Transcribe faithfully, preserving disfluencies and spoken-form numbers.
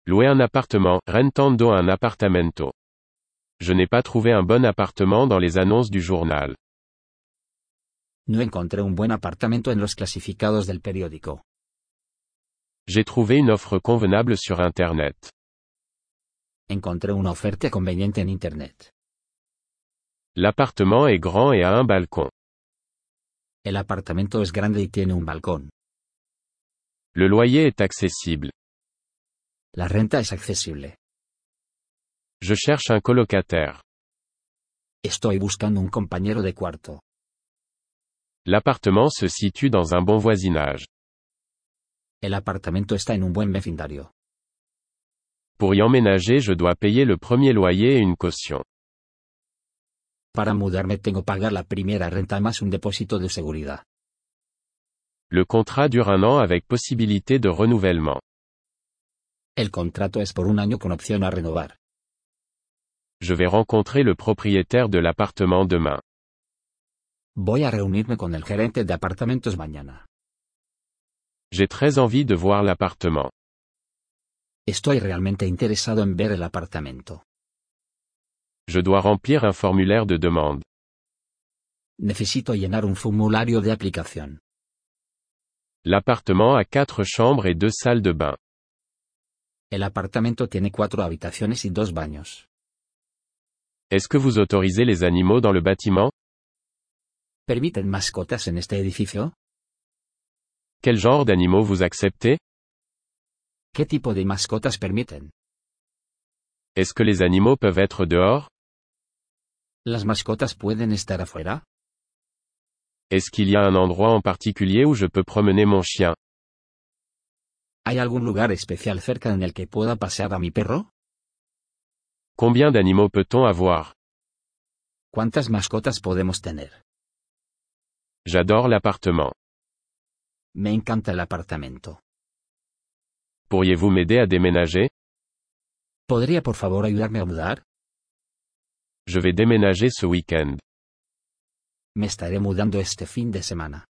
Louer un appartement, rentando un appartamento. Je n'ai pas trouvé un bon appartement dans les annonces du journal. No encontré un buen apartamento en los clasificados del periódico. J'ai trouvé une offre convenable sur Internet. Encontré una oferta conveniente en Internet. L'appartement est grand et a un balcon. El apartamento es grande y tiene un balcón. Le loyer est accessible. La renta es accesible. Je cherche un colocataire. Estoy buscando un compañero de cuarto. L'appartement se situe dans un bon voisinage. El apartamento está en un buen vecindario. Pour y emménager, je dois payer le premier loyer et une caution. Para mudarme tengo pagar la primera renta más un depósito de seguridad. Le contrat dure un an avec possibilité de renouvellement. El contrato es por un año con opción a renovar. Je vais rencontrer le propriétaire de l'appartement demain. Voy a reunirme con el gerente de apartamentos mañana. J'ai très envie de voir l'appartement. Estoy realmente interesado en ver el apartamento. Je dois remplir un formulaire de demande. Necesito llenar un formulario de aplicación. L'appartement a quatre chambres et deux salles de bain. El apartamento tiene cuatro habitaciones y dos baños. Est-ce que vous autorisez les animaux dans le bâtiment? ¿Permiten mascotas en este edificio? Quel genre d'animaux vous acceptez? ¿Qué tipo de mascotas permiten? Est-ce que les animaux peuvent être dehors? ¿Las mascotas pueden estar afuera? Est-ce qu'il y a un endroit en particulier où je peux promener mon chien? ¿Hay algún lugar especial cerca en el que pueda pasear a mi perro? Combien d'animaux peut-on avoir? ¿Cuántas mascotas podemos tener? J'adore l'appartement. Me encanta el apartamento. Pourriez-vous m'aider à déménager? ¿Podría por favor ayudarme a mudar? Je vais déménager ce week-end. Me estaré mudando este fin de semana.